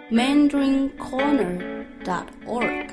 mandarincorner.org.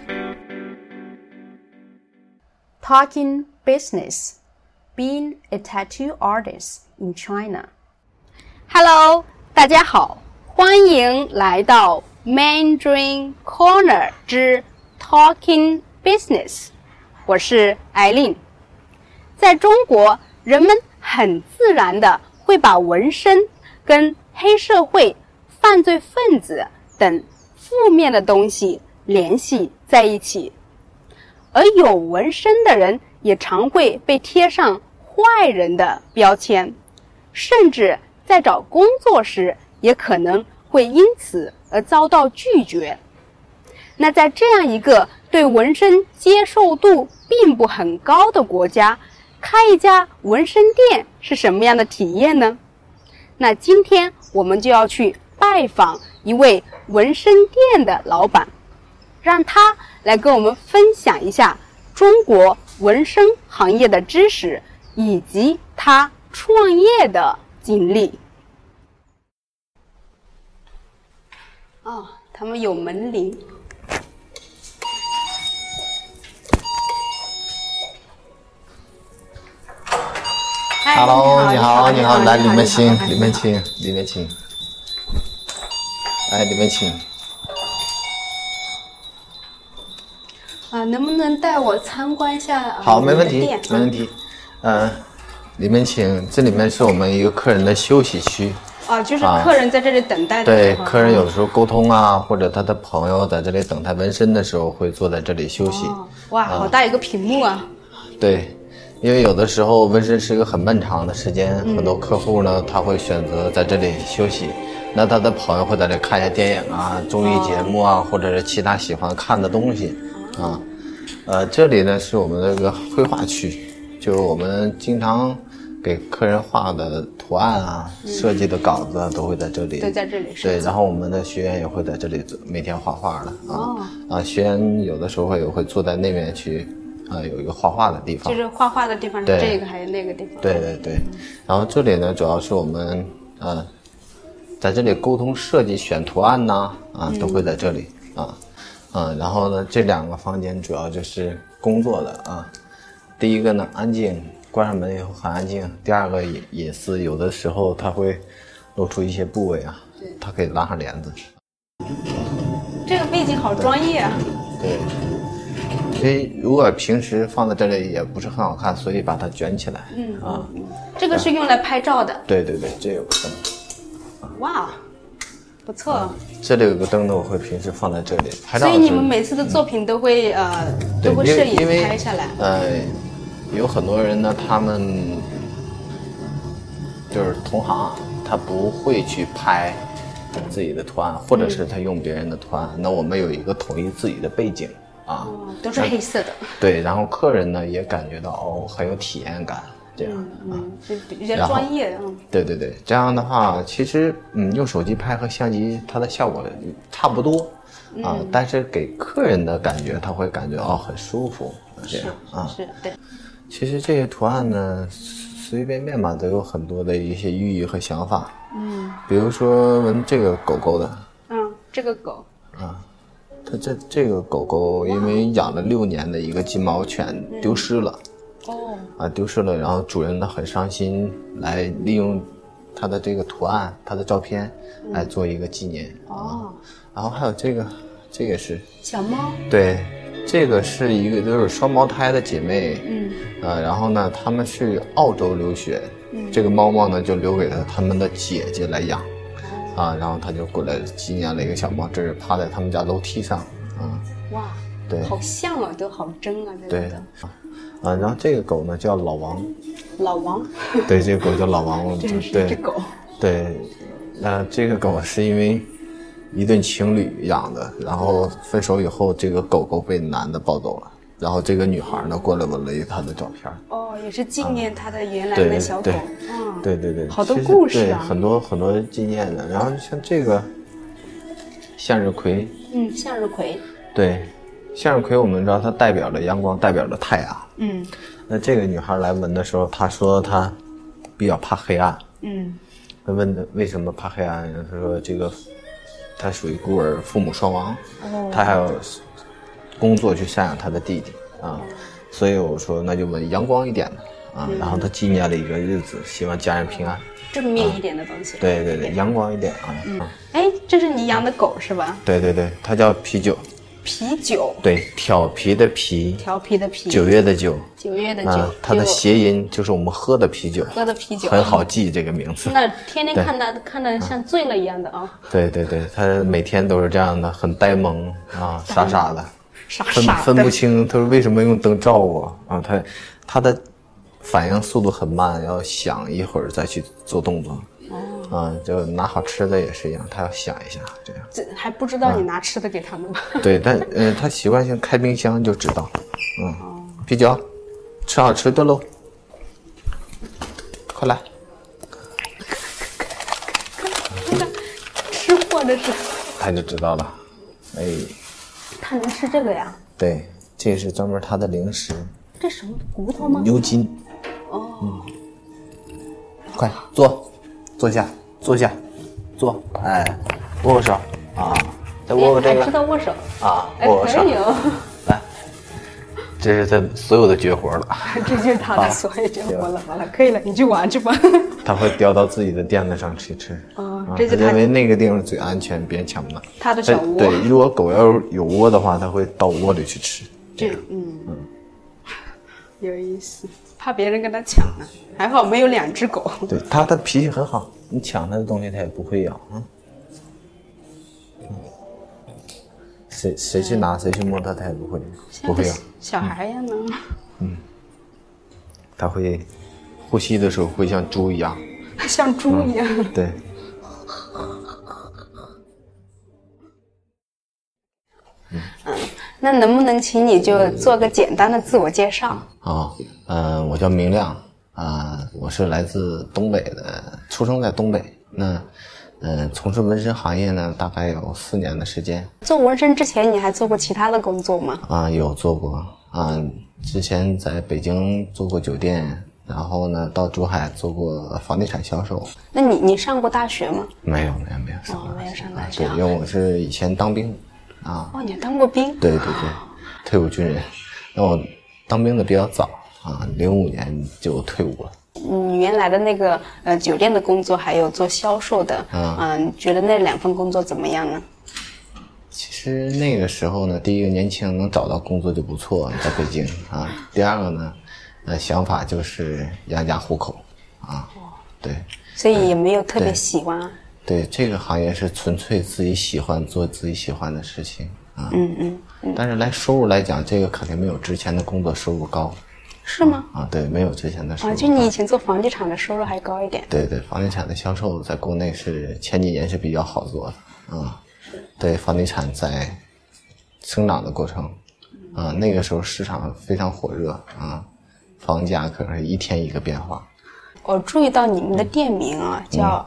Talking business, being a tattoo artist in China. Hello, 大家好，欢迎来到 Mandarin Corner 之 Talking Business。我是艾琳。在中国，人们很自然地会把纹身跟黑社会、犯罪分子等负面的东西联系在一起，而有纹身的人也常会被贴上坏人的标签，甚至在找工作时也可能会因此而遭到拒绝。那在这样一个对纹身接受度并不很高的国家，开一家纹身店是什么样的体验呢？那今天我们就要去拜访一位纹身店的老板，让他来跟我们分享一下中国纹身行业的知识以及他创业的经历。哦，他们有门铃。 Hello， 你好，来里面请，里面请，来里面请。 能不能带我参观一下？ 好，没问题，没问题。里面请，这里面是我们一个客人的休息区。 就是客人在这里等待的时候。 对，客人有的时候沟通啊，或者他的朋友在这里等他纹身的时候，会坐在这里休息。 哇，好大一个屏幕啊！ 对。因为有的时候纹身是一个很漫长的时间，很多客户呢他会选择在这里休息，那他的朋友会在这里看一下电影啊、综艺节目啊，或者是其他喜欢看的东西啊。这里呢是我们这个绘画区，就我们经常给客人画的图案啊、设计的稿子啊都会在这里。 都在这里。 对，然后我们的学员也会在这里每天画画的学员有的时候会坐在那边去。有一个画画的地方， 就是画画的地方是这个还是那个地方？ 对。然后这里呢，主要是我们在这里沟通设计、选图案呐都会在这里然后呢，这两个房间主要就是工作的第一个呢安静，关上门以后很安静；第二个隐私，有的时候它会露出一些部位它可以拉上帘子。 这个背景好专业啊！ 对。所以如果平时放在这里也不是很好看，所以把它卷起来。 这个是用来拍照的。 对，这有个灯。 哇，不错。 这里有个灯呢，我会平时放在这里拍照。 所以你们每次的作品都会摄影拍下来。 有很多人呢，他们就是同行，他不会去拍自己的图案，或者是他用别人的图案。那我们有一个统一自己的背景。 都是黑色的。对， 然后客人呢也感觉到很有体验感，这样就比较专业。 对，这样的话，其实用手机拍和相机它的效果差不多但是给客人的感觉他会感觉很舒服，这样是对。 其实这些图案呢，随便便嘛都有很多的一些寓意和想法。比如说纹这个狗狗的。 这个狗。 它这个狗狗因为养了6年的一个金毛犬丢失了，丢失了，然后主人呢很伤心，来利用它的这个图案、它的照片来做一个纪念。然后还有这个是小猫。 对，这个是一个就是双胞胎的姐妹，然后呢他们去澳洲留学，这个猫猫呢就留给了他们的姐姐来养。然后他就过来纪念了一个小猫，这是趴在他们家楼梯上。 哇， 对， 好像啊，都好真啊， 对。然后这个狗呢叫老王。 老王。 对，这个狗叫老王。 真是一只狗。 对，这个狗是因为一对情侣养的，然后分手以后，这个狗狗被男的抱走了，然后这个女孩呢过来纹了一个他的照片。 也是纪念他的原来的小狗。 对， 好多故事啊， 很多纪念的。然后像这个向日葵。 向日葵。 对，向日葵我们知道它代表着阳光，代表着太阳。那这个女孩来纹的时候，她说她比较怕黑暗。问为什么怕黑暗？她说这个他属于孤儿，父母双亡，他还要工作去赡养他的弟弟啊，所以我说那就问阳光一点的啊，然后他纪念了一个日子，希望家人平安， 正面一点的东西。 对对对，阳光一点啊。 哎，这是你养的狗是吧？ 对对对，它叫啤酒。 啤酒。 对，调皮的皮， 调皮的皮。 9月的9。 9月的9。 它的谐音就是我们喝的啤酒。 喝的啤酒。 很好记这个名字。 那天天看得像醉了一样的啊。 对对对，它每天都是这样的，很呆萌啊，傻傻的。 傻傻的。 分不清他说为什么用灯照我啊？他的反应速度很慢，要想一会儿再去做动作。就拿好吃的也是一样，他要想一下这样。 这还不知道你拿吃的给他们吗？ 对，但他习惯性开冰箱就知道。啤酒，吃好吃的喽，快来。 吃货这是。 他就知道了，哎。 他能吃这个呀？ 对，这是专门他的零食。 这什么骨头吗？ 牛筋。快坐下，坐，哎，握手啊，再握握这个。 还知道握手啊，握手。来，这是他所有的绝活了。 这就是他的所有绝活了。好了，可以了，你去玩去吧。 他会叼到自己的垫子上去吃。 这就他认为那个地方最安全，别人抢不到。 他的小窝。 对，如果狗要有窝的话，它会到窝里去吃。 有意思，怕别人跟他抢呢。还好没有2只狗。 对，他的脾气很好，你抢他的东西他也不会咬。谁去拿谁去摸他也不会咬。 小孩呀呢。 他会呼吸的时候会像猪一样。 像猪一样。 对。 那能不能请你就做个简单的自我介绍？ 我叫明亮我是来自东北的，出生在东北。那从事纹身行业呢，大概有4年的时间。 做纹身之前，你还做过其他的工作吗？ 有做过之前在北京做过酒店，然后呢到珠海做过房地产销售。 那你上过大学吗？ 没有上大学。对，因为我是以前当兵。 你还当过兵？ 对，退伍军人。那我当兵的比较早05年就退伍了。 你原来的那个酒店的工作，还有做销售的，你觉得那2份工作怎么样呢？ 其实那个时候呢，第一个年轻能找到工作就不错，在北京第二个呢，想法就是养家糊口对。 所以也没有特别喜欢。 对，这个行业是纯粹自己喜欢做自己喜欢的事情但是收入来讲，这个肯定没有之前的工作收入高。 是吗？ 对，没有之前的收入高。 就你以前做房地产的收入还高一点。 对，房地产的销售在国内是前几年是比较好做的对，房地产在生长的过程那个时候市场非常火热房价可能是一天一个变化。 我注意到你们的店名叫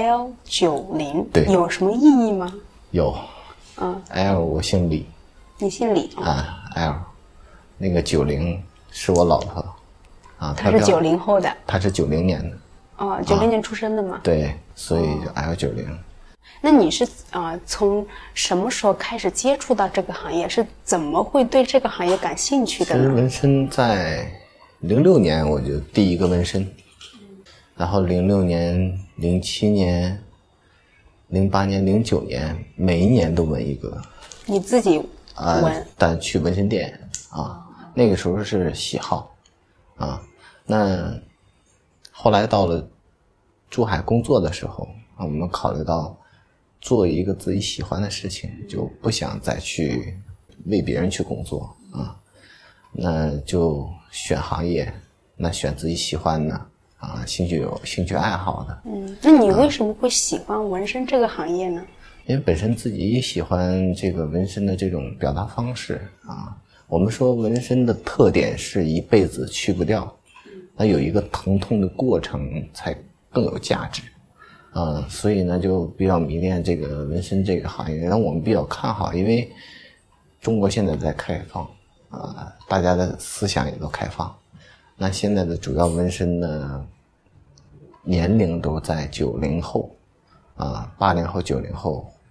L90， 对， 有什么意义吗？ 有L 我姓李。 你姓李 L 那个90是我老婆她是90后的。 她是90年的。 90年出生的吗？ 对，所以就 L90。 那你是从什么时候开始接触到这个行业？是怎么会对这个行业感兴趣的呢？ 其实纹身在06年我就第一个纹身，然后06年、07年、08年、09年，每一年都纹一个。 你自己纹？ 但去纹身店那个时候是喜好那后来到了珠海工作的时候我们考虑到做一个自己喜欢的事情，就不想再去为别人去工作那就选行业，那选自己喜欢的兴趣爱好的。 那你为什么会喜欢纹身这个行业呢？ 因为本身自己也喜欢这个纹身的这种表达方式我们说纹身的特点是一辈子去不掉，那有一个疼痛的过程才更有价值所以呢就比较迷恋这个纹身这个行业，让我们比较看好，因为中国现在在开放大家的思想也都开放，那现在的主要纹身的年龄都在90后80后90后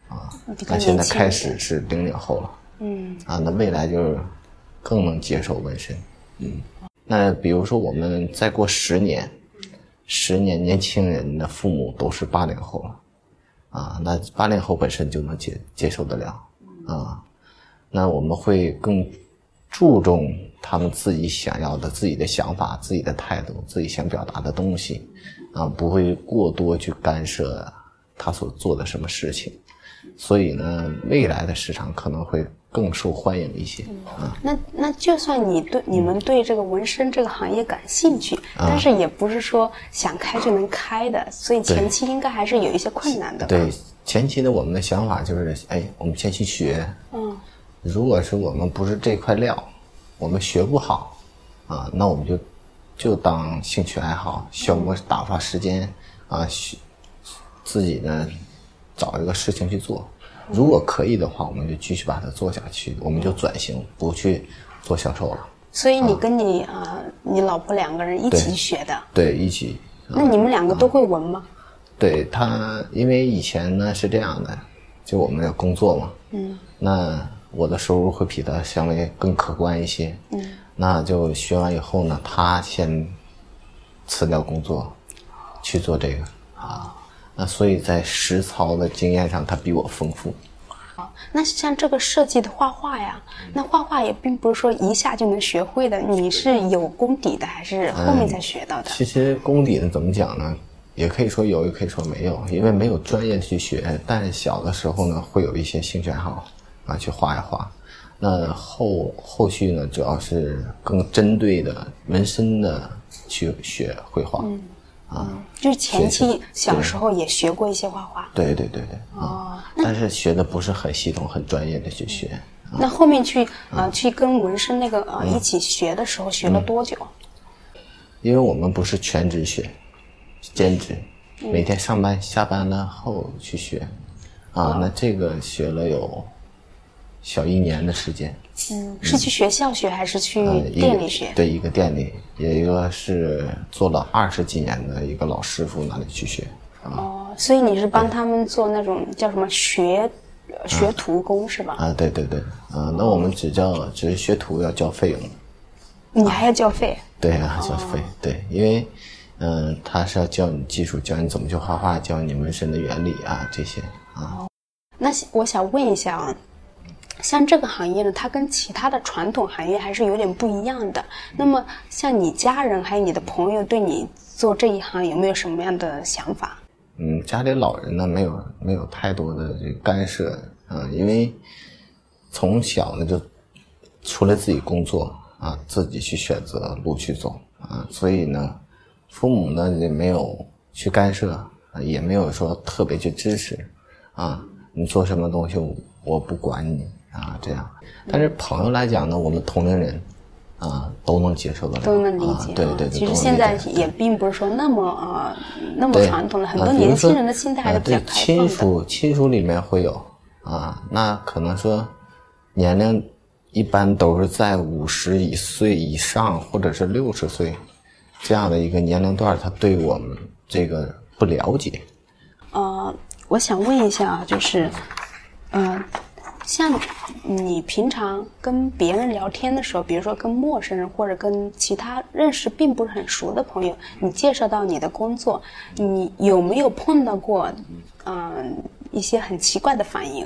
比较年轻。 那现在开始是00后了，那未来就是更能接受纹身，那比如说我们再过10年年轻人的父母都是80后了，那80后本身就能接受得了，那我们会更注重他们自己想要的、自己的想法、自己的态度、自己想表达的东西，不会过多去干涉他所做的什么事情，所以呢，未来的市场可能会更受欢迎一些。 那就算你们对这个纹身这个行业感兴趣，但是也不是说想开就能开的，所以前期应该还是有一些困难的吧？ 对，前期的我们的想法就是，我们先去学，如果是我们不是这块料，我们学不好，那我们就当兴趣爱好，消磨打发时间，自己呢找一个事情去做。如果可以的话，我们就继续把它做下去，我们就转型，不去做销售了。 所以你跟你老婆2个人一起学的？ 对，一起。 那你们2个都会纹吗？ 对，他因为以前呢是这样的，就我们要工作嘛，那我的收入会比他相对更可观一些，那就学完以后呢，他先辞掉工作去做这个那所以在实操的经验上他比我丰富。 那像这个设计的画画呀，那画画也并不是说一下就能学会的，你是有功底的还是后面才学到的？ 其实功底呢怎么讲呢，也可以说有也可以说没有，因为没有专业去学，但是小的时候呢会有一些兴趣爱好去画一画。那后续呢主要是更针对的纹身的去学绘画， 就是前期小时候也学过一些画画。 对但是学的不是很系统很专业的去学。 那后面去跟纹身那个一起学的时候学了多久？ 因为我们不是全职学，兼职，每天上班下班了后去学那这个学了有小1年的时间。 是去学校学还是去店里学？ 对，一个店里，有一个是做了20几年的一个老师傅那里去学。 所以你是帮他们做那种叫什么学徒工是吧？ 对，那我们只是学徒要交费用。 你还要交费？ 对交费，对，因为他是要教你技术，教你怎么去画画，教你纹身的原理这些那我想问一下像这个行业呢，它跟其他的传统行业还是有点不一样的。那么像你家人还有你的朋友对你做这一行有没有什么样的想法？ 家里老人呢没有太多的这个干涉因为从小呢就除了自己工作自己去选择路去走所以呢父母呢也没有去干涉也没有说特别去支持你做什么东西我不管你这样。但是朋友来讲呢，我们同龄人都能接受得了， 都能理解。 对， 其实现在也并不是说那么传统了，很多年轻人的心态还是比较开放的。 亲属里面会有那可能说年龄一般都是在50岁以上或者是60岁这样的一个年龄段，他对我们这个不了解。 我想问一下就是像你平常跟别人聊天的时候，比如说跟陌生人或者跟其他认识并不是很熟的朋友，你介绍到你的工作，你有没有碰到过一些很奇怪的反应？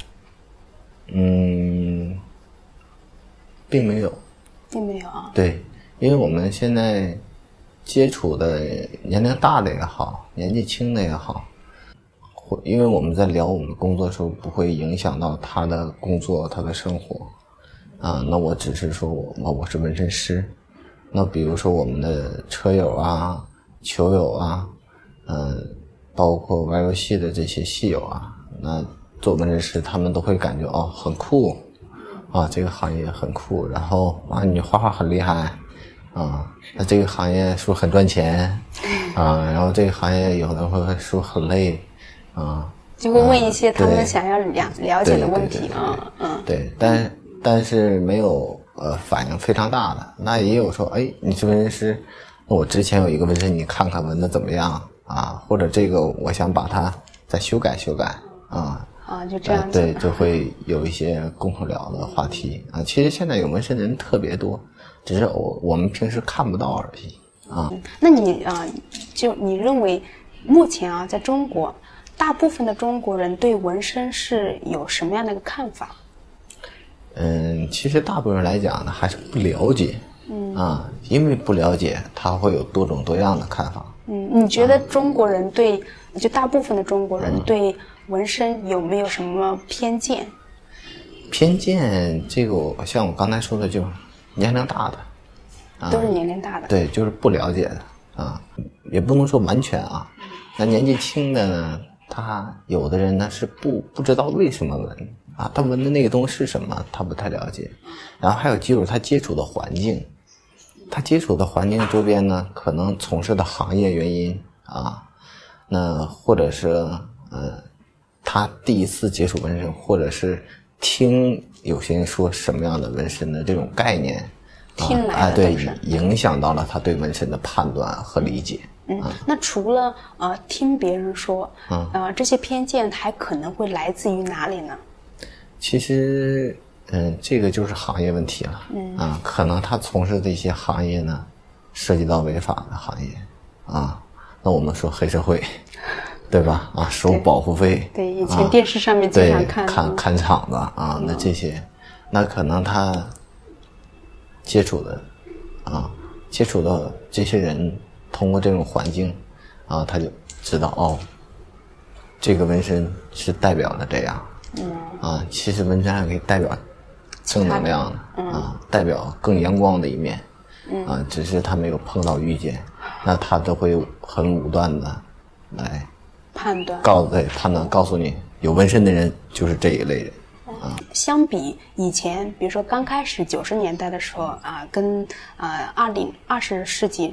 并没有。 并没有对，因为我们现在接触的年龄大的也好，年纪轻的也好，因为我们在聊我们的工作的时候不会影响到他的工作他的生活那我只是说我是纹身师。那比如说我们的车友球友包括玩游戏的这些戏友那做纹身师他们都会感觉很酷这个行业很酷，然后你画画很厉害那这个行业是不是很赚钱然后这个行业有的会是不是很累就会问一些他们想要了解的问题对，但是没有反应非常大的。那也有说你是纹身师，那我之前有一个纹身你看看纹的怎么样或者这个我想把它再修改就这样子。 对，就会有一些共同聊的话题啊。其实现在有纹身的人特别多，只是我们平时看不到而已啊。 那你就你认为目前在中国，大部分的中国人对纹身是有什么样的一个看法？ 其实大部分人来讲呢，还是不了解，因为不了解，他会有多种多样的看法。 你觉得中国人就大部分的中国人对纹身有没有什么偏见？ 偏见这个，像我刚才说的，就是年龄大的， 都是年龄大的。 对，就是不了解的也不能说完全那年纪轻的呢，他有的人呢是不知道为什么纹他纹的那个东西是什么，他不太了解。然后还有就是他接触的环境，周边呢，可能从事的行业原因那或者是他第一次接触纹身，或者是听有些人说什么样的纹身的这种概念， 听来的对，影响到了他对纹身的判断和理解。 那除了听别人说，这些偏见还可能会来自于哪里呢？ 其实，这个就是行业问题了。可能他从事的一些行业呢，涉及到违法的行业那我们说黑社会，对吧？收保护费。 对，以前电视上面经常看场子那这些，那可能他接触的这些人，通过这种环境他就知道这个纹身是代表了这样。其实纹身还可以代表正能量代表更阳光的一面。只是他没有碰到遇见，那他都会很武断的来判断告诉你，有纹身的人就是这一类人。 相比以前，比如说刚开始90年代的时候跟20世纪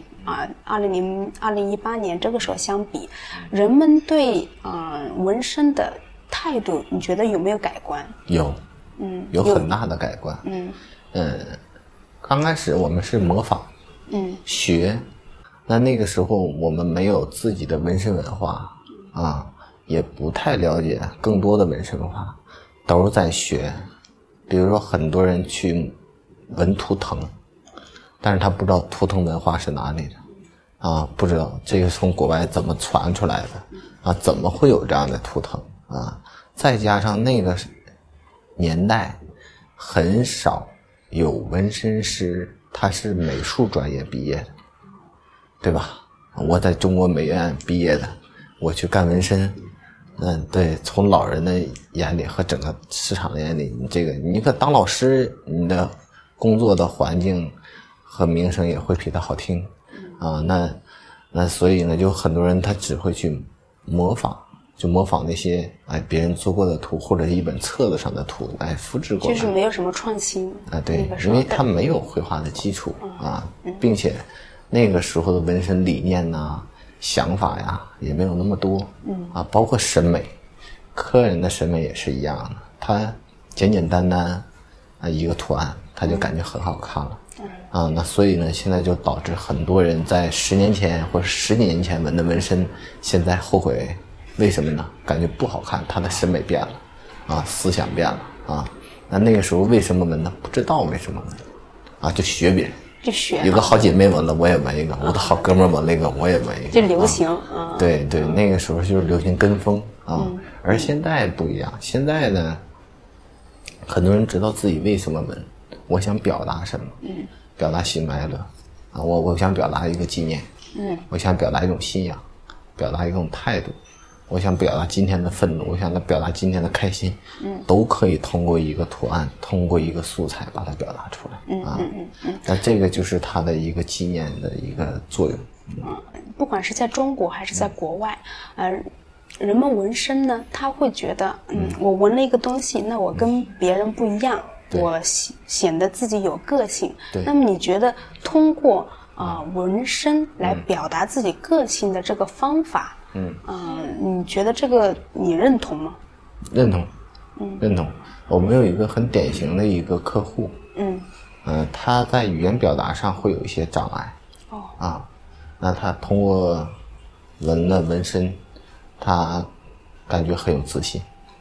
2018年这个时候相比，人们对纹身的态度，你觉得有没有改观？ 有很大的改观。刚开始我们是模仿，学，那个时候我们没有自己的纹身文化也不太了解更多的纹身文化，都是在学。比如说很多人去纹图腾，但是他不知道图腾文化是哪里的不知道这个从国外怎么传出来的怎么会有这样的图腾再加上那个年代很少有纹身师他是美术专业毕业的，对吧？我在中国美院毕业的，我去干纹身，对，从老人的眼里和整个市场的眼里，你可当老师，你的工作的环境和名声也会比他好听那所以呢，就很多人他只会去模仿那些别人做过的图，或者是一本册子上的图复制过来， 就是没有什么创新对，因为他没有绘画的基础并且那个时候的纹身理念想法也没有那么多包括审美，客人的审美也是一样的，他简简单单一个图案他就感觉很好看了那所以呢，现在就导致很多人在10年前或者10几年前纹的纹身，现在后悔。为什么呢？感觉不好看，他的审美变了思想变了那个时候为什么纹呢？不知道为什么纹就学别人，有个好姐妹纹了我也纹一个，我的好哥们纹了一个我也纹一个， 就流行对，那个时候就是流行跟风而现在不一样，现在呢很多人知道自己为什么纹，我想表达什么表达喜怒哀乐我想表达一个纪念我想表达一种信仰，表达一种态度，我想表达今天的愤怒，我想表达今天的开心都可以通过一个图案，通过一个素材把它表达出来那这个就是它的一个纪念的一个作用不管是在中国还是在国外人们纹身呢，他会觉得我纹了一个东西，那我跟别人不一样，我显得自己有个性。那么你觉得通过纹身来表达自己个性的这个方法你觉得这个你认同吗？ 认同我们有一个很典型的一个客户他在语言表达上会有一些障碍那他通过纹身他感觉很有自信。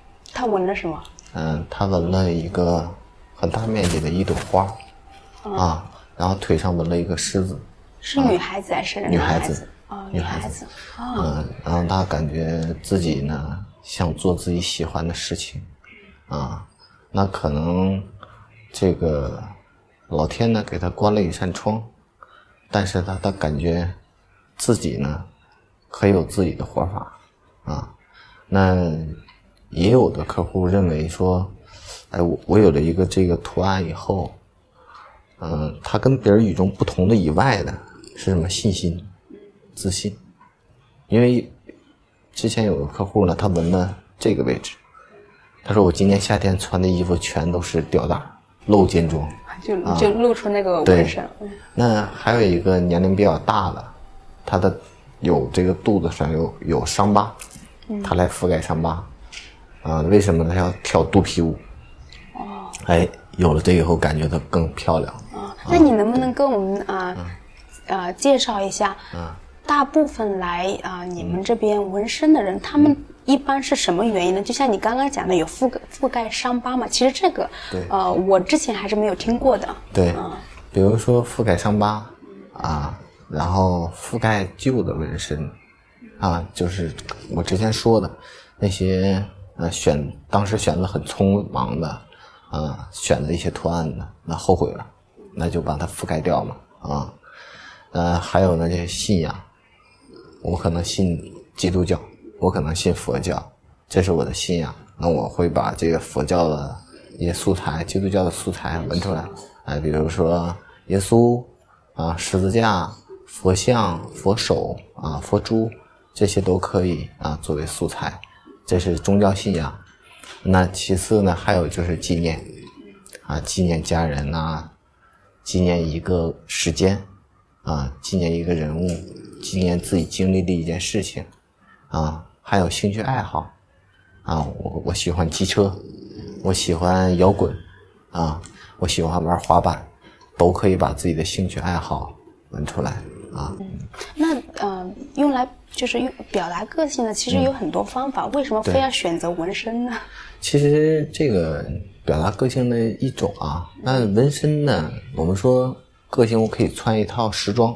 他纹了什么？ 他纹了一个很大面积的一朵花，啊，然后腿上纹了一个狮子。 是女孩子还是女孩子？ 女孩子。 然后他感觉自己呢想做自己喜欢的事情，那可能这个老天呢给他关了一扇窗，但是他感觉自己呢可以有自己的活法，那也有的客户认为说，我有了一个这个图案以后，他跟别人与众不同的以外的是什么？信心、自信。因为之前有个客户呢，他纹了这个位置，他说我今年夏天穿的衣服全都是吊带露肩装， 就露出那个纹身。 那还有一个年龄比较大的，他的有这个肚子上有伤疤，他来覆盖伤疤，为什么他要跳肚皮舞？有了这个以后感觉他更漂亮。 那你能不能跟我们介绍一下，大部分来你们这边纹身的人，他们一般是什么原因呢？就像你刚刚讲的有覆盖伤疤嘛，其实这个我之前还是没有听过的。 对，比如说覆盖伤疤然后覆盖旧的纹身就是我之前说的那些当时选择很匆忙的选择一些图案的，那后悔了，那就把它覆盖掉嘛还有那些信仰，我可能信基督教，我可能信佛教，这是我的信仰，那我会把这个佛教的一些素材、基督教的素材纹出来，比如说耶稣十字架、佛像、佛手佛珠，这些都可以作为素材，这是宗教信仰。那其次呢，还有就是纪念纪念家人纪念一个时间纪念一个人物，纪念自己经历的一件事情还有兴趣爱好我喜欢骑车，我喜欢摇滚我喜欢玩滑板，都可以把自己的兴趣爱好纹出来那用来就是表达个性的，其实有很多方法，为什么非要选择纹身呢？ 其实这个表达个性的一种那纹身呢，我们说个性我可以穿一套时装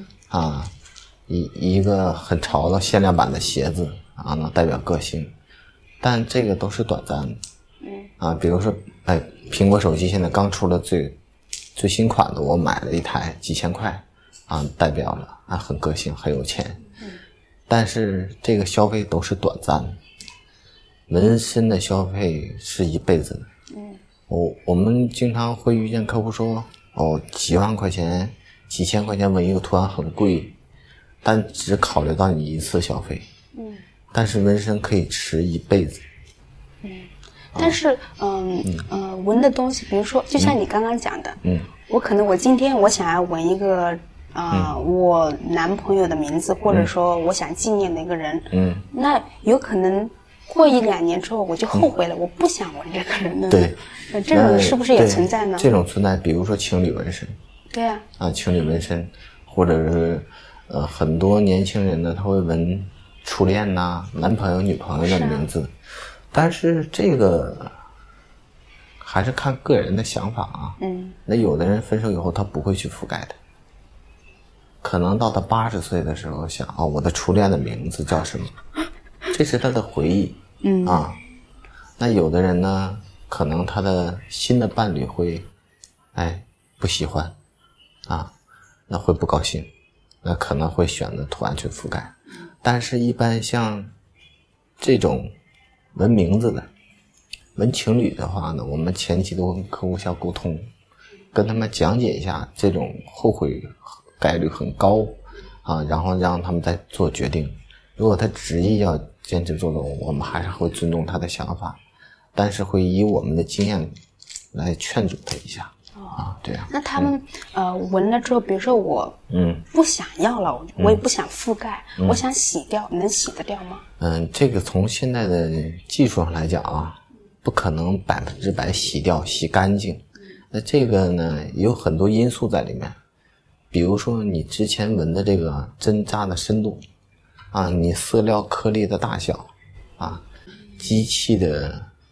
一个很潮的限量版的鞋子能代表个性，但这个都是短暂的比如说苹果手机现在刚出了最新款的，我买了一台几千块代表了很个性很有钱但是这个消费都是短暂的，纹身的消费是一辈子的我们经常会遇见客户说几万块钱几千块钱纹一个图案很贵，但只考虑到你一次消费但是纹身可以持一辈子但是纹的东西，比如说就像你刚刚讲的我今天我想要纹一个我男朋友的名字，或者说我想纪念的一个人那有可能过1-2年之后我就后悔了我不想纹这个人了。 对， 这种是不是也存在呢？ 这种存在，比如说情侣纹身。 对情侣纹身，或者是很多年轻人呢他会纹初恋男朋友女朋友的名字但是这个还是看个人的想法那有的人分手以后他不会去覆盖的，可能到他80岁的时候想我的初恋的名字叫什么，这是他的回忆那有的人呢可能他的新的伴侣会不喜欢那会不高兴，那可能会选择图案去覆盖，但是一般像这种纹名字的纹情侣的话呢，我们前期都跟客户相沟通，跟他们讲解一下这种后悔概率很高然后让他们再做决定，如果他执意要坚持做的，我们还是会尊重他的想法，但是会以我们的经验来劝阻他一下对那他们纹了之后，比如说我不想要了我也不想覆盖我想洗掉，能洗得掉吗？ 这个从现在的技术上来讲不可能100%洗掉洗干净那这个呢有很多因素在里面，比如说你之前纹的这个针扎的深度你色料颗粒的大小机器的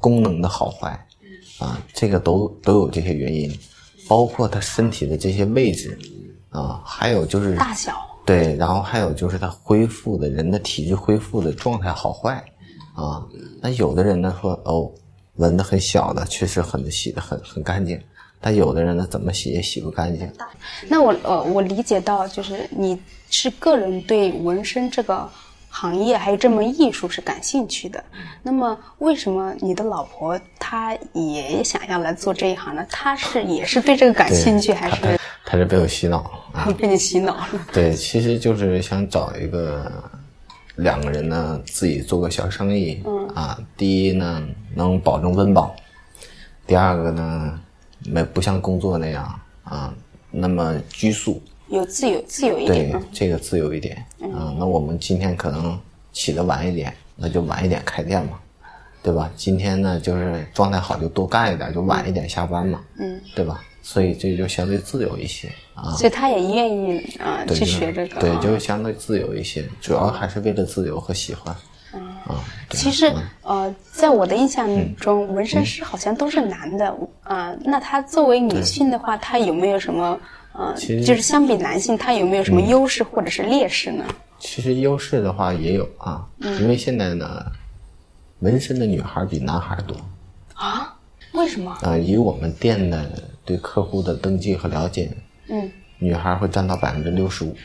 功能的好坏啊，这个都有这些原因，包括他身体的这些位置啊，还有就是大小， 对，然后还有就是他恢复的人的体质恢复的状态好坏啊。那有的人呢说纹的很小的确实洗的很干净，但有的人呢怎么洗也洗不干净。 那我理解到，就是你是个人对纹身这个行业还有这门艺术是感兴趣的，那么为什么你的老婆她也想要来做这一行呢？她也是对这个感兴趣，还是她是被我洗脑啊？ 被你洗脑了？ 对，其实就是想找一个两个人呢自己做个小生意，第一呢能保证温饱，第二个呢不像工作那样啊那么拘束。 有自由一点， 对，这个自由一点那我们今天可能起得晚一点，那就晚一点开店嘛，对吧？今天呢就是状态好就多干一点，就晚一点下班嘛，对吧？所以这就相对自由一些啊。 所以他也愿意去学这个， 对，就是相对自由一些，主要还是为了自由和喜欢。 其实在我的印象中，纹身师好像都是男的那他作为女性的话，他有没有什么就是相比男性，他有没有什么优势或者是劣势呢？ 其实优势的话也有因为现在呢，纹身的女孩比男孩多啊？为什么？ 以我们店的对客户的登记和了解，女孩会占到65%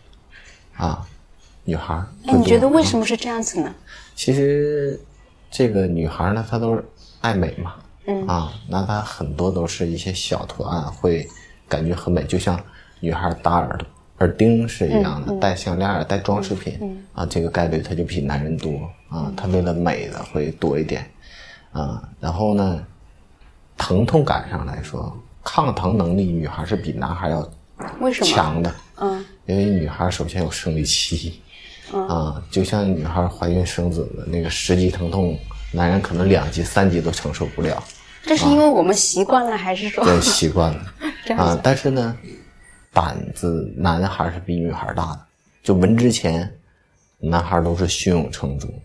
女孩。 你觉得为什么是这样子呢？ 其实这个女孩呢，她都是爱美嘛，那她很多都是一些小图案，会感觉很美，就像女孩搭耳钉是一样的，戴项链、戴装饰品这个概率它就比男人多她为了美的会多一点然后呢，疼痛感上来说，抗疼能力女孩是比男孩要强的，因为女孩首先有生理期就像女孩怀孕生子的那个10级疼痛，男人可能2级、3级都承受不了。 这是因为我们习惯了，还是说对习惯了但是呢，胆子男孩是比女孩大的。就纹之前，男孩都是胸有成竹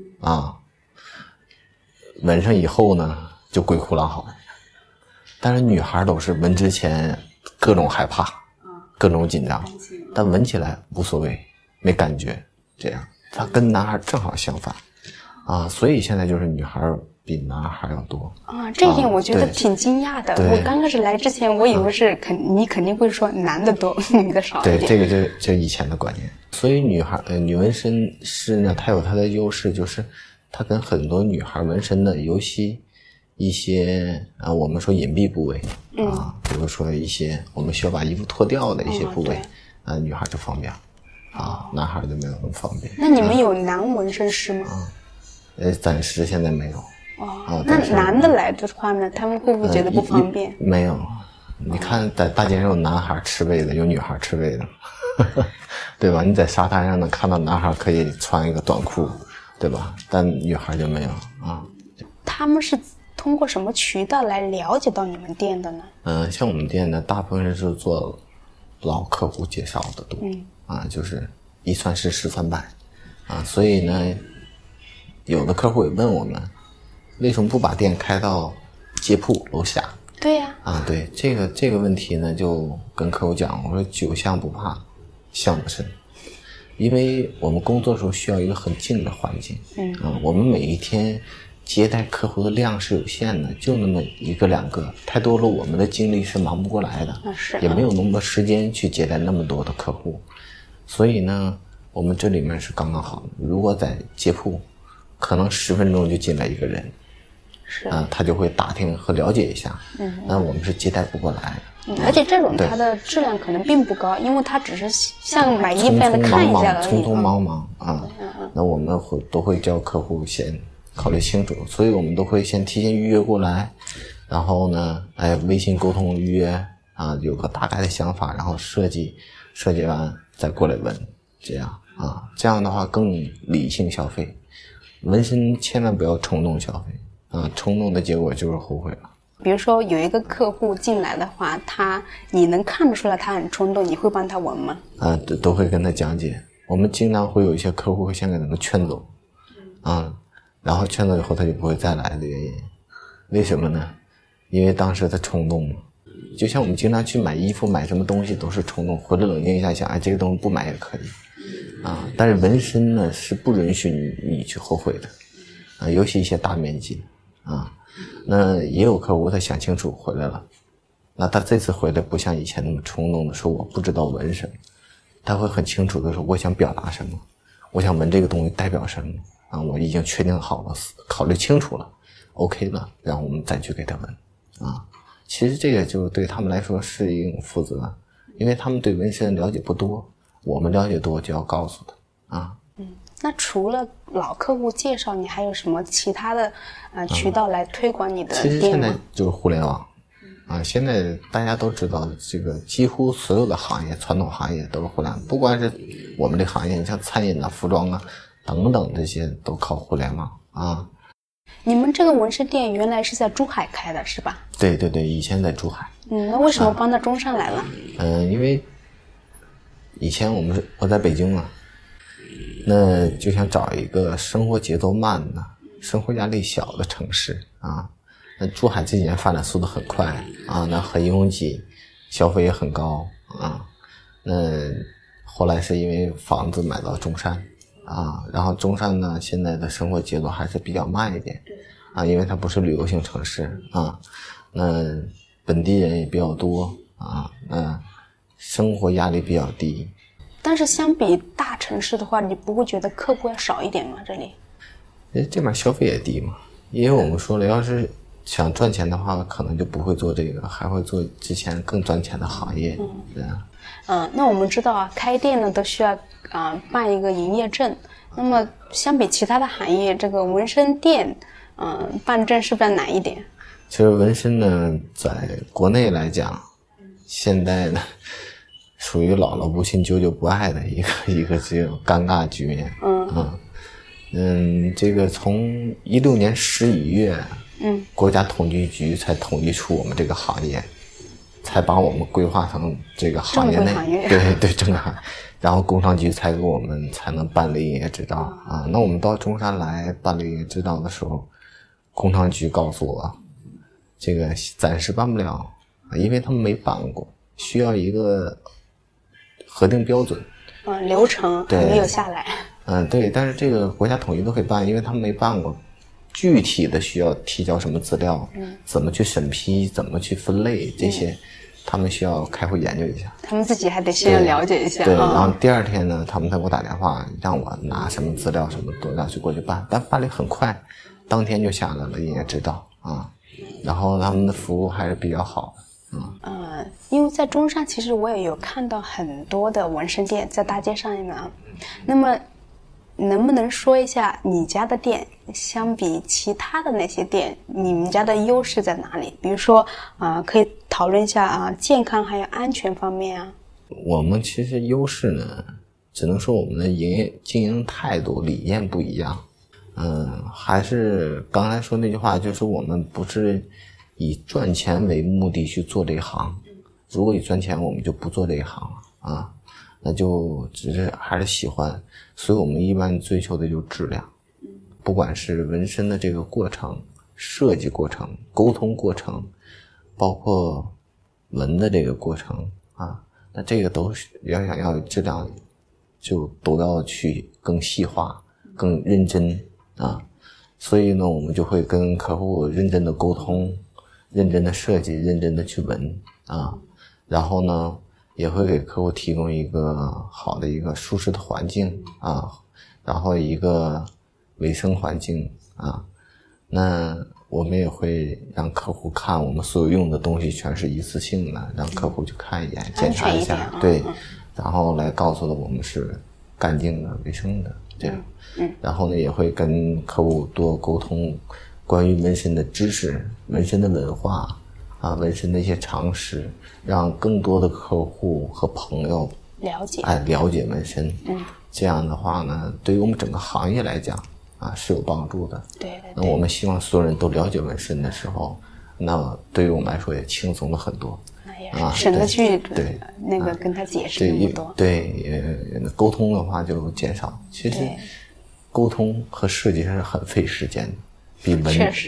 纹上以后呢，就鬼哭狼嚎。但是女孩都是纹之前各种害怕，各种紧张，但纹起来无所谓，没感觉。这样，他跟男孩正好相反所以现在就是女孩比男孩要多这一点我觉得挺惊讶的。我刚开始来之前，我以为是你肯定会说男的多，女的少一点。 对，这个就以前的观念。所以女纹身师呢，她有她的优势，就是她跟很多女孩纹身的，尤其一些我们说隐蔽部位比如说一些我们需要把衣服脱掉的一些部位女孩就方便男孩就没有那么方便。 那你们有男纹身师吗？ 暂时现在没有那男的来的话呢，他们会不会觉得不方便？ 没有，你看在大街上有男孩吃背的，有女孩吃背的对吧？你在沙滩上能看到男孩可以穿一个短裤，对吧？但女孩就没有他们是通过什么渠道来了解到你们店的呢？ 像我们店呢，大部分是做老客户介绍的多就是一传十，十传百所以呢，有的客户也问我们，为什么不把店开到街铺楼下？ 对呀对这个问题呢，就跟客户讲，我说酒香不怕巷子深，因为我们工作的时候需要一个很静的环境我们每一天接待客户的量是有限的，就那么1个2个，太多了我们的精力是忙不过来的也没有那么多时间去接待那么多的客户，所以呢我们这里面是刚刚好的。如果在街铺可能10分钟就进来一个人他就会打听和了解一下那我们是接待不过来而且这种它的质量可能并不高，因为它只是像买衣服一样的看一下而已， 匆匆忙忙那我们都会叫客户先考虑清楚，所以我们都会先提前预约过来，然后呢微信沟通预约有个大概的想法，然后设计完再过来纹，这样的话更理性消费。纹身千万不要冲动消费冲动的结果就是后悔了。 比如说有一个客户进来的话，你能看得出来他很冲动，你会帮他纹吗？ 都会跟他讲解。我们经常会有一些客户会先给他们劝走然后劝走以后他就不会再来的原因为什么呢？因为当时他冲动嘛，就像我们经常去买衣服买什么东西都是冲动，回来冷静一下想，哎，这个东西不买也可以啊。但是纹身呢是不允许你去后悔的啊，尤其一些大面积啊。那也有客户他想清楚回来了，那他这次回来不像以前那么冲动的说我不知道纹什么，他会很清楚的说我想表达什么，我想纹这个东西代表什么啊，我已经确定好了，考虑清楚了 OK 了，然后我们再去给他纹啊。其实这个就对他们来说是一种负责，因为他们对纹身了解不多，我们了解多就要告诉他啊。 那除了老客户介绍，你还有什么其他的渠道来推广你的店吗？ 其实现在就是互联网啊，现在大家都知道，这个几乎所有的行业，传统行业都是互联网，不管是我们这行业，你像餐饮啊、服装啊等等，这些都靠互联网啊。 你们这个纹身店原来是在珠海开的是吧？ 对对对，以前在珠海。 那为什么搬到中山来了？ 因为以前我在北京嘛，那就想找一个生活节奏慢的、生活压力小的城市啊。那珠海这几年发展速度很快啊，那很拥挤，消费也很高啊。那后来是因为房子买到中山啊，然后中山呢现在的生活节奏还是比较慢一点啊，因为它不是旅游型城市啊，那本地人也比较多啊，那生活压力比较低。 但是相比大城市的话，你不会觉得客户要少一点吗？这里这边消费也低嘛，因为我们说了，要是想赚钱的话，可能就不会做这个，还会做之前更赚钱的行业。 那我们知道啊，开店呢都需要办一个营业证。那么相比其他的行业，这个纹身店办证是不是难一点？ 其实纹身呢，在国内来讲，现在呢属于姥姥不亲舅舅不爱的一个这种尴尬局面。这个从16年11月，国家统计局才统计出我们这个行业，才把我们规划成这个行业内，对正规行业，然后工商局才给我们才能办理营业执照啊。那我们到中山来办理营业执照的时候，工商局告诉我，这个暂时办不了，因为他们没办过，需要一个核定标准， 流程还没有下来。 对，但是这个国家统一都可以办，因为他们没办过，具体的需要提交什么资料，怎么去审批，怎么去分类，这些他们需要开会研究一下。 他们自己还得先了解一下。 对，然后第二天呢，他们再给我打电话，让我拿什么资料什么都要去过去办，但办理很快，当天就下来了营业执照啊。然后他们的服务还是比较好的。 因为在中山，其实我也有看到很多的纹身店在大街上面。那么能不能说一下你家的店相比其他的那些店，你们家的优势在哪里？比如说可以讨论一下健康还有安全方面啊。 我们其实优势呢，只能说我们的经营态度理念不一样。还是刚才说那句话，就是我们不是以赚钱为目的去做这一行，如果以赚钱我们就不做这一行了啊，那就只是还是喜欢，所以我们一般追求的就是质量，不管是纹身的这个过程、设计过程、沟通过程，包括纹的这个过程啊，那这个都是要想要质量，就都要去更细化、更认真啊。所以呢，我们就会跟客户认真的沟通，认真的设计，认真的去纹啊，然后呢也会给客户提供一个好的一个舒适的环境啊，然后一个卫生环境啊。那我们也会让客户看我们所有用的东西全是一次性的，让客户去看一眼，检查一下，对，然后来告诉我们是干净的、卫生的这样。然后呢，也会跟客户多沟通关于纹身的知识、纹身的文化啊，纹身的一些常识，让更多的客户和朋友了解纹身。这样的话呢，对于我们整个行业来讲啊是有帮助的。 对。 那我们希望所有人都了解纹身的时候，那对于我们来说也轻松了很多。 省得去对那个跟他解释那么多。 对，沟通的话就减少。其实沟通和设计是很费时间的，比纹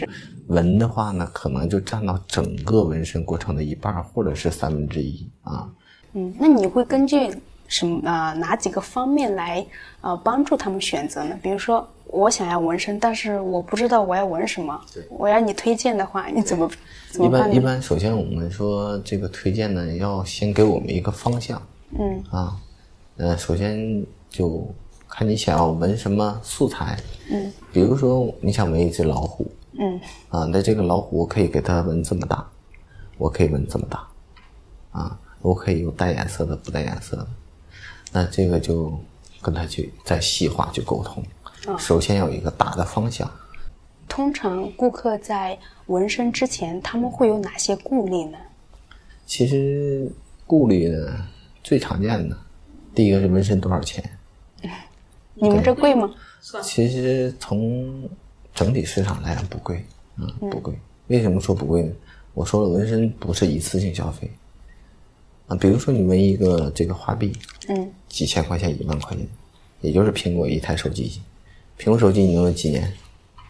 纹的话呢，可能就占到整个纹身过程的一半或者是1/3啊。 那你会根据哪几个方面来帮助他们选择呢？比如说我想要纹身，但是我不知道我要纹什么，我要你推荐的话，你怎么办呢？ 一般首先我们说这个推荐呢，要先给我们一个方向。首先就看你想要纹什么素材。比如说你想纹一只老虎。那这个老虎我可以给它纹这么大，我可以纹这么大，我可以有带颜色的，不带颜色的。那这个就跟他去再细化去沟通。首先要有一个大的方向。 通常顾客在纹身之前，他们会有哪些顾虑呢？ 其实顾虑呢，最常见的，第一个是纹身多少钱？ 你们这贵吗？ 其实从整体市场来讲不贵，不贵。为什么说不贵呢？我说了，纹身不是一次性消费。比如说你纹一个这个花臂，几千块钱、1万块钱，也就是苹果一台手机。苹果手机你能用几年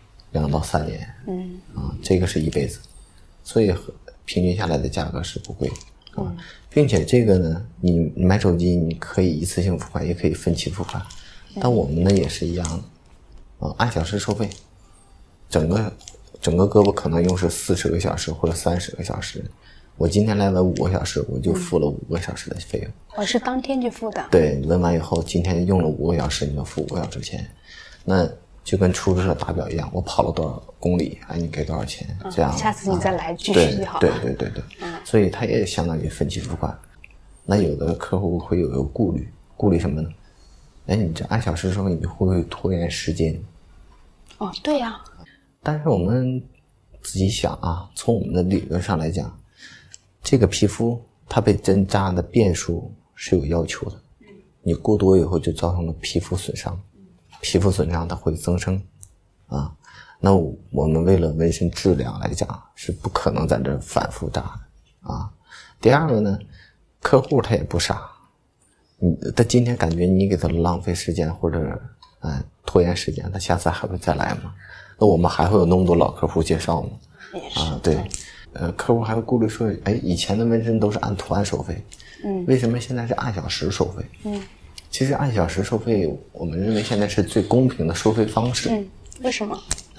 ？2到3年。这个是一辈子，所以平均下来的价格是不贵的。并且这个呢，你买手机你可以一次性付款，也可以分期付款。但我们呢也是一样的，按小时收费。整个胳膊可能用是40个小时或者30个小时，我今天来纹5个小时，我就付了5个小时的费用。 我是当天就付的。 对，纹完以后，今天用了5个小时，你就付5个小时钱。那就跟出租车打表一样，我跑了多少公里，你给多少钱，这样。 下次你再来继续就好了。 对。所以它也相当于分期付款。那有的客户会有顾虑什么呢？你这按小时收费，你会不会拖延时间？ 对呀。 但是我们自己想从我们的理论上来讲，这个皮肤它被针扎的遍数是有要求的，你过多以后就造成了皮肤损伤，皮肤损伤它会增生那我们为了纹身质量来讲，是不可能在这反复扎的第二个呢，客户他也不傻，他今天感觉你给他浪费时间或者拖延时间，他下次还会再来吗？那我们还会有那么多老客户介绍吗？ 也是对。客户还会顾虑说，以前的纹身都是按图案收费，为什么现在是按小时收费？其实按小时收费，我们认为现在是最公平的收费方式。 为什么？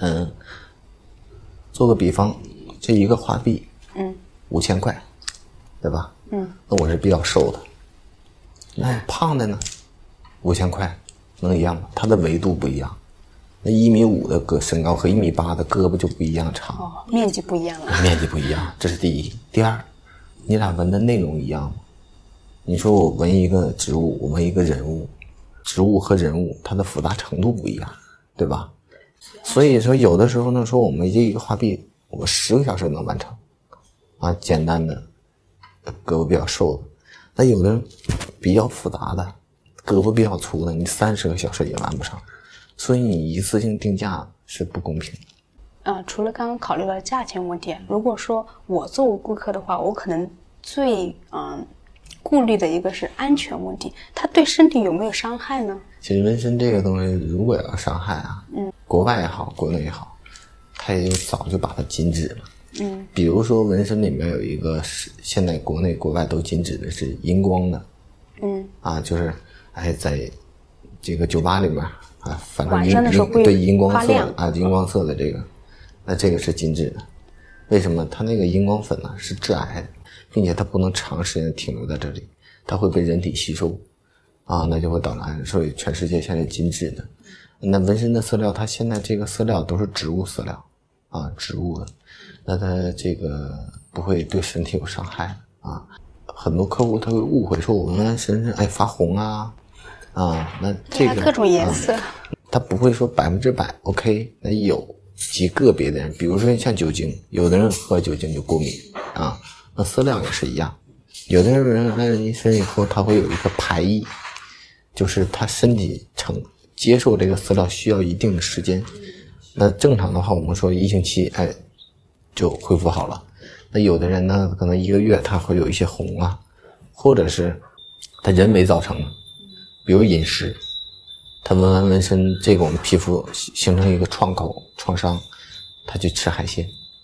做个比方，这一个花臂，5000块，对吧？那我是比较瘦的，那胖的呢，5000块能一样吗？它的维度不一样。那1.5米的身高和1.8米的胳膊就不一样长， 面积不一样了。 面积不一样，这是第一。第二，你俩纹的内容一样吗？你说我纹一个植物，我纹一个人物，植物和人物它的复杂程度不一样，对吧？所以说有的时候呢，说我们这一个画臂，我10个小时能完成简单的胳膊比较瘦的，那有的比较复杂的胳膊比较粗的，你30个小时也完不成。所以你一次性定价是不公平的。除了刚刚考虑到价钱问题，如果说我作为顾客的话，我可能最顾虑的一个是安全问题，它对身体有没有伤害呢？ 其实纹身这个东西如果要伤害国外也好，国内也好，它也早就把它禁止了。比如说纹身里面有一个是现在国内国外都禁止的是荧光的。就是在这个酒吧里面反正晚上的时候会对荧光发亮荧光色的这个，那这个是禁止的。为什么？它那个荧光粉呢是致癌的，并且它不能长时间停留在这里，它会被人体吸收那就会导致癌，所以全世界现在禁止的。那纹身的色料，它现在这个色料都是植物色料植物的，那它这个不会对身体有伤害很多客户他会误会说我纹完身上发红那这个各种颜色他不会说100% OK。 那有极个别的人，比如说像酒精，有的人喝酒精就过敏那色料也是一样，有的人来人身以后他会有一个排异，就是他身体接受这个色料需要一定的时间。那正常的话我们说1星期就恢复好了。那有的人呢可能1个月他会有一些红或者是他人为造成的，比如饮食，他纹完纹身，这个我们皮肤形成一个创伤，他去吃海鲜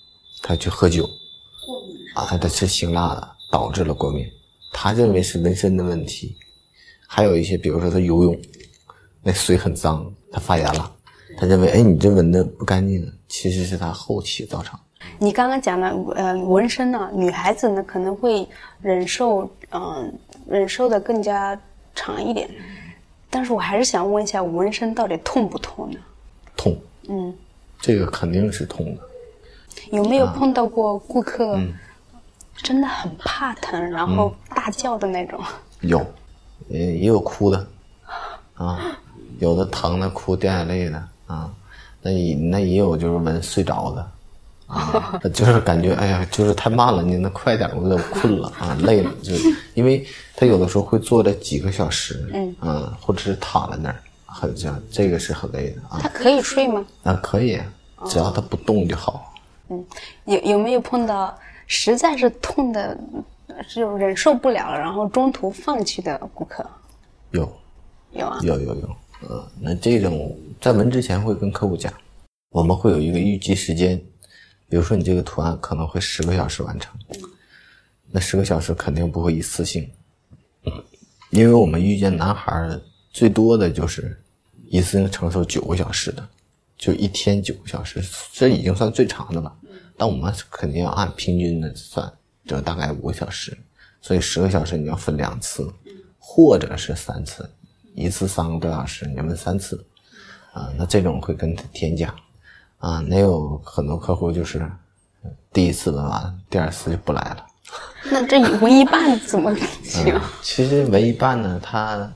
他去喝酒啊，他吃辛辣的导致了过敏，他认为是纹身的问题。还有一些比如说他游泳那水很脏，他发炎了，他认为你这纹的不干净，其实是他后期造成。 你刚刚讲的纹身呢，女孩子呢可能会忍受的更加长一点，但是我还是想问一下，纹身到底痛不痛呢？ 痛，这个肯定是痛的。 有没有碰到过顾客真的很怕疼，然后大叫的那种？ 有，也有哭的啊，有的疼的哭掉眼泪的啊，那也有就是纹睡着的啊，就是感觉哎呀，就是太慢了，你能快点，我都困了啊，累了，就是因为他有的时候会坐了几个小时，或者是躺在那儿，很像这个是很累的啊。 他可以睡吗？ 啊，可以，只要他不动就好。 有没有碰到实在是痛的，就忍受不了了，然后中途放弃的顾客？ 有啊， 有，那这种在纹之前会跟客户讲，我们会有一个预计时间，比如说你这个图案可能会10个小时完成，那10个小时肯定不会一次性，因为我们遇见男孩最多的就是一次性承受9个小时的，就一天9个小时，这已经算最长的了。但我们肯定要按平均的算，就大概5个小时，所以10个小时你要分2次，或者是3次，一次3个多小时，你要分3次啊。那这种会跟他添加啊。那有很多客户就是第一次纹完，第2次就不来了。 那这纹一半怎么行？ 其实纹一半呢，它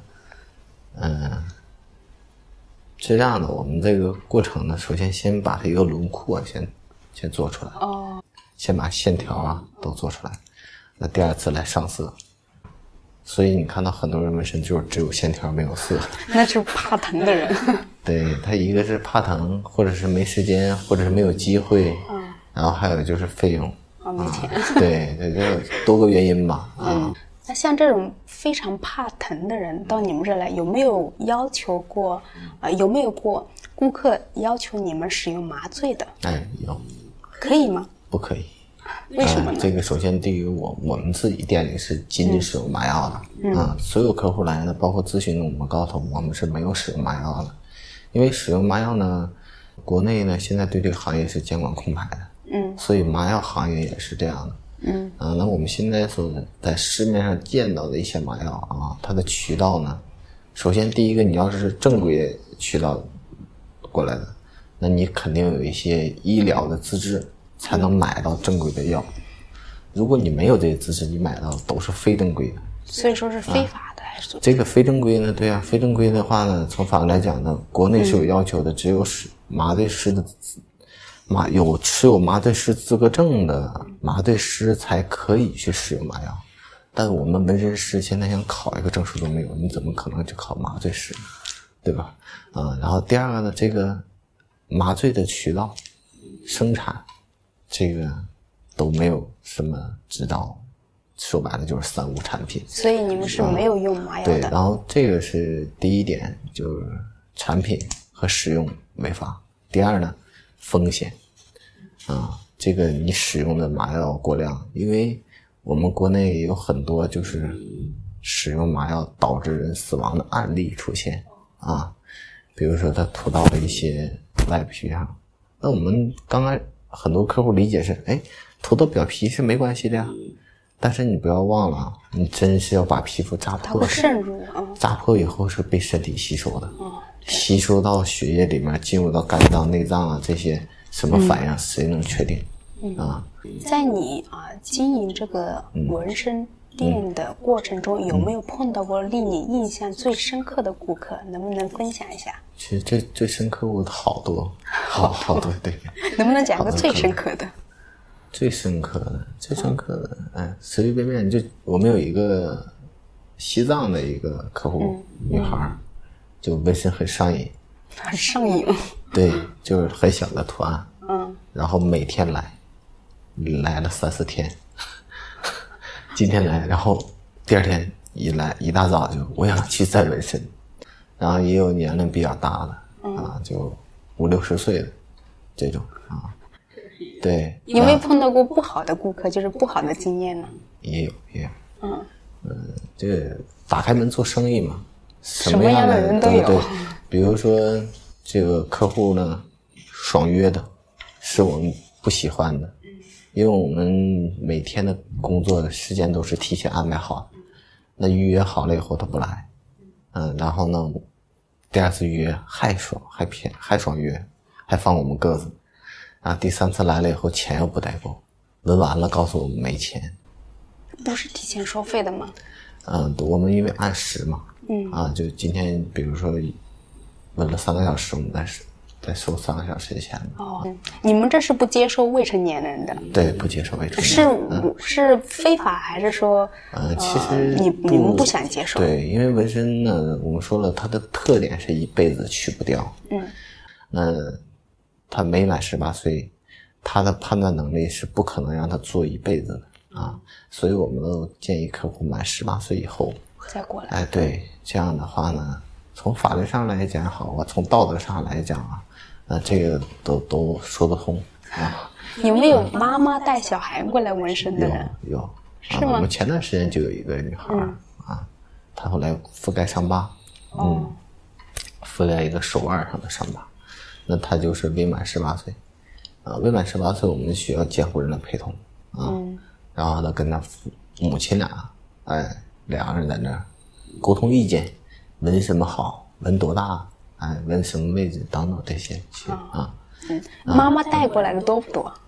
是这样的，我们这个过程呢，首先先把它一个轮廓先做出来，先把线条啊都做出来，那第2次来上色。所以你看到很多人纹身就是只有线条没有色， 那是怕疼的人。 对，他一个是怕疼，或者是没时间，或者是没有机会，然后还有就是费用， 没钱。 对，这多个原因吧。 那像这种非常怕疼的人到你们这来，有没有要求过？有没有过顾客要求你们使用麻醉的？ 有。 可以吗？ 不可以。 为什么呢？ 这个首先对于我们自己店里是禁止使用麻药的。所有客户来的，包括咨询的，我们告诉我们是没有使用麻药的，因为使用麻药呢，国内呢现在对这个行业是监管空白的。所以麻药行业也是这样的。那我们现在所在市面上见到的一些麻药啊，它的渠道呢，首先第一个，你要是正规渠道过来的，那你肯定有一些医疗的资质才能买到正规的药。如果你没有这些资质，你买到都是非正规的。 所以说是非法的还是？ 这个非正规呢，对啊，非正规的话呢，从法律来讲呢，国内是有要求的，只有麻醉师的持有麻醉师资格证的麻醉师才可以去使用麻药，但是我们纹身师现在想考一个证书都没有，你怎么可能去考麻醉师，对吧？然后第二个呢，这个麻醉的渠道、生产，这个都没有什么指导，说白了就是三无产品。 所以你们是没有用麻药的。 对，然后这个是第一点，就是产品和使用违法。第二呢，风险这个你使用的麻药过量，因为我们国内也有很多就是使用麻药导致人死亡的案例出现比如说他涂到了一些外皮上，那我们刚刚很多客户理解是涂到表皮是没关系的呀，但是你不要忘了，你真是要把皮肤扎破， 它会渗入扎破以后是被身体吸收的，吸收到血液里面，进入到肝脏、内脏这些什么反应谁能确定在你经营这个纹身店的过程中，有没有碰到过令你印象最深刻的顾客？能不能分享一下？ 其实最深刻的好多，好多，对。 能不能讲个最深刻的？ 最深刻的，随随便便就我们有一个西藏的一个客户，女孩，就纹身很上瘾， 很上瘾。 对，就是很小的图案，然后每天来了3-4天，今天来，然后第二天一来一大早就我想去再纹身，然后也有年龄比较大的就50-60岁的这种对， 有没有碰到过不好的顾客，就是不好的经验呢？ 也有。这个打开门做生意嘛，什么样的人都有。 对，比如说这个客户呢，爽约的，是我们不喜欢的，因为我们每天的工作时间都是提前安排好，那预约好了以后他不来，然后呢，第二次预约还爽约，还放我们鸽子，然后第三次来了以后钱又不带够，问完了告诉我们没钱。 不是提前收费的吗？ 我们因为按时嘛，就今天比如说问了3个小时，我们再收3个小时的钱。 你们这是不接受未成年人的？ 对，不接受未成年人。 是非法还是说？ 其实你们不想接受？ 对，因为纹身呢，我们说了，它的特点是一辈子去不掉。那他没满18岁，他的判断能力是不可能让他做一辈子的。所以我们都建议客户满18岁以后再过来。 对，这样的话呢，从法律上来讲好啊，从道德上来讲这个都说得通有没有妈妈带小孩过来纹身的人？ 有是吗？ 我们前段时间就有一个女孩她后来覆盖伤疤，覆盖一个手腕上的伤疤，那她就是未满18岁，未满18岁我们需要监护人的陪同然后呢，跟他母亲俩，两个人在那儿沟通意见，纹什么好，纹多大，纹什么位置等等这些妈妈带过来的多不多？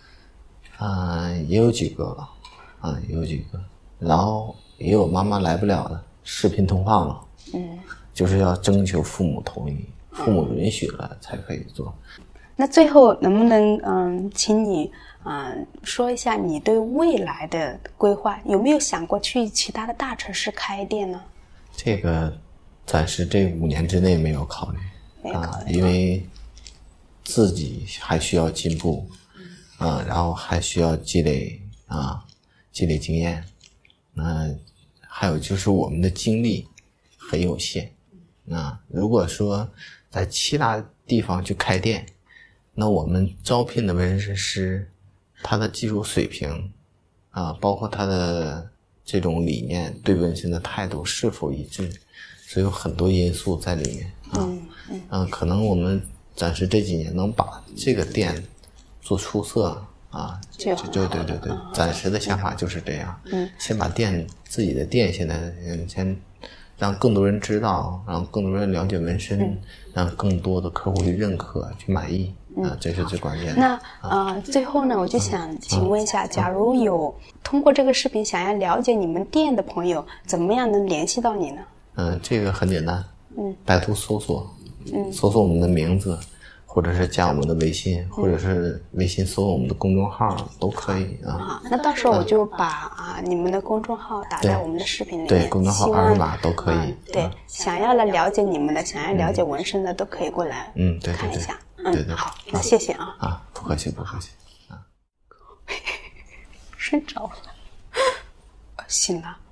也有几个也有几个，然后也有妈妈来不了的，视频通话了，就是要征求父母同意，父母允许了才可以做。 那最后能不能请你说一下你对未来的规划，有没有想过去其他的大城市开店呢？ 这个暂时这5年之内没有考虑，因为自己还需要进步然后还需要积累经验，还有就是我们的精力很有限如果说在其他地方去开店，那我们招聘的纹身师，他的技术水平包括他的这种理念，对纹身的态度是否一致，所以有很多因素在里面可能我们暂时这几年能把这个店做出色对，暂时的想法就是这样先把自己的店现在先让更多人知道，让更多人了解纹身让更多的客户去认可去满意这是最关键的。 那最后呢，我就想请问一下，假如有通过这个视频想要了解你们店的朋友，怎么样能联系到你呢？ 这个很简单，百度搜索我们的名字，或者是加我们的微信，或者是微信搜我们的公众号都可以那到时候我就把你们的公众号打在我们的视频里面， 对，公众号二维码都可以对，想要来了解你们的，想要了解纹身的都可以过来看一下对好，那谢谢不客气睡着了醒了。